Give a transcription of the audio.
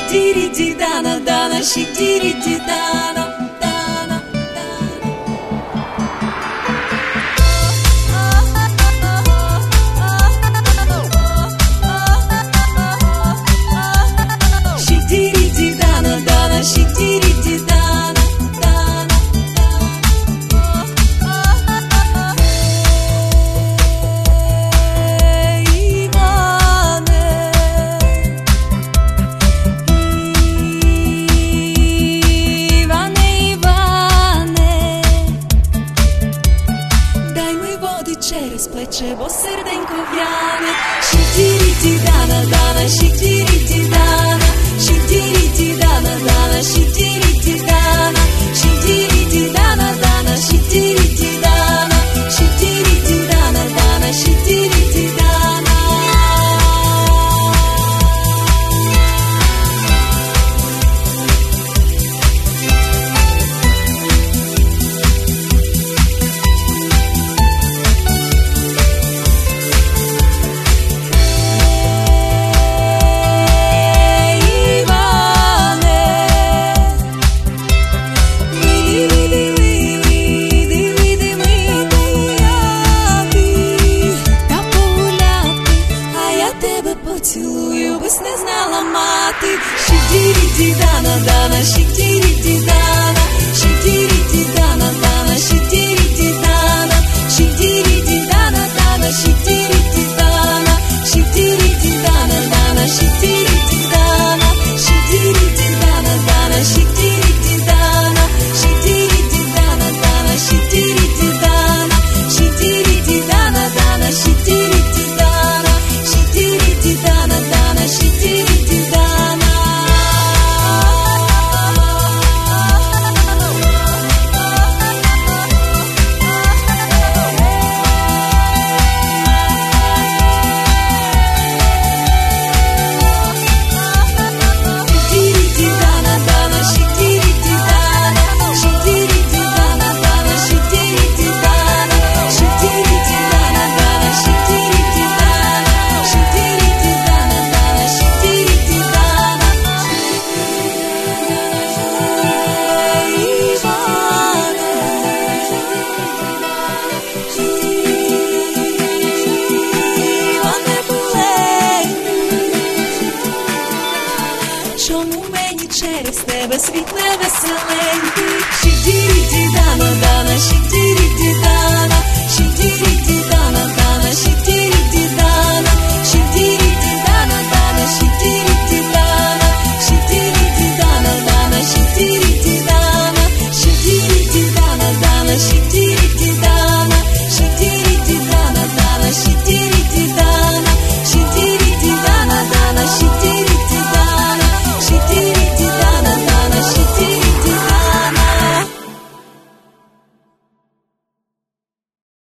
Shidiri-di-dana, dana, shidiri-di-dana, dana, dana. Shidiri-di-dana, dana, shidiri-di-dana, dana, через плече, бо серденько в'яне. Shidiri-di-dana, dana, shidiri-di-dana, shidiri-di-dana, dana, shidiri-di-dana, shidiri-di-dana, dana, shidiri-di-dana, shidiri-di-dana, dana, shidiri-di-dana. Поцілую, без не знала мати. Shidiri-di-dana, dana, shidiri-di-dana, shidiri-di-dana, dana, shidiri-di-dana, shidiri-di-dana, dana, shidiri-di-dana, shidiri-di-dana, dana, shidiri-di-dana, shidiri-di-dana, dana, shidiri-di-dana, shidiri-di-dana, dana, shidiri-di-dana, shidiri-di-dana, dana, shidiri-di-dana, shidiri-di-dana, dana, shidiri-di-dana. Shidiri-di-dana, dana, shidiri-di-dana, shidiri-di-dana, dana, shidiri-di-dana, shidiri-di-dana, dana, shidiri-di-dana, shidiri-di-dana, dana, shidiri-di-dana. Іване Булей, чому мені через тебе світ невеселенький? Shidiri-di-dana, dana, shidiri-di-dana,